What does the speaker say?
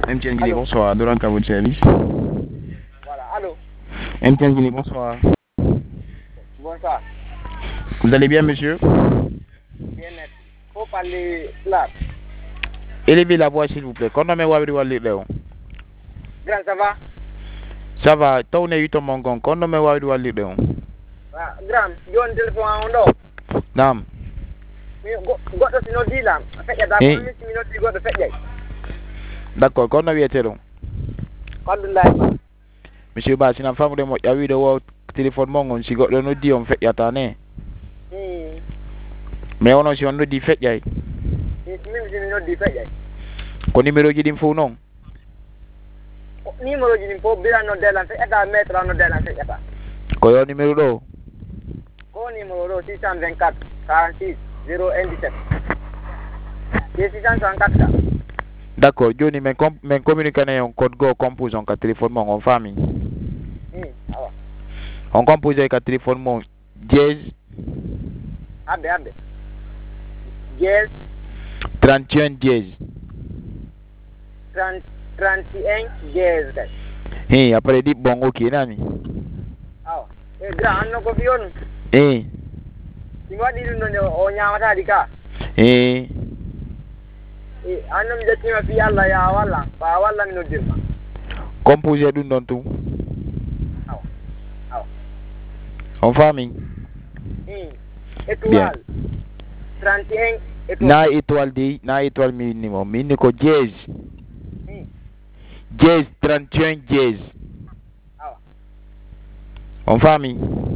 MTN Guinée, Allô? bonsoir. Dolan à votre service. Voilà, allô? MTN Guinée, bonsoir. Bonsoir. Vous allez bien, monsieur? Bien, merci. Faut parler là. Élevez la voix, s'il vous plaît. Quand on met Wabri Wali Léon. Grand, ça va? Ça va, tourne 8 au Mongon. Quand on met Wabri Wali Léon. Ah, grand, yon téléphone en do. Nam. Mais goto sino di là. Fait ya da ko Eh, mi sino di goto fait jay. d'accord, quand on vient Telon. Abdoulaye Ba. Monsieur Ba, si la femme de moi, il y a eu de téléphone Mongon, si on nous dit on fait yatane. Hmm. Mais on a si on nous dit fait yay. Mi sino di fait jay. Kon numéro ji dim fou non. Numéro ji ko bila no delan fait eta mettre no delan fait eta. Ko yo numéro do. Ko numéro 624 46 017. 624 ça. D'accord, Johnny, mais communiquer un code go compose en téléphone mon en famille. Ah ouais. On compose avec un téléphone mon dièse Abe. Yes, 31 dièse. 31 yes guys. Hey, après dit bon ok nani. Ah. Grand no ko biyon. Eh, Singo di no o nyaama di ka. eh, Anum jati ma fi Allah ya wala. Ba wala mi no dirma. compose d'un don tout. Aw. En famille. Bien. Étoile. 31 Na étoile. étoile di, na étoile minimum. Mini ko dièse. Hmm. Dièse 31 dièse. Aw. En famille.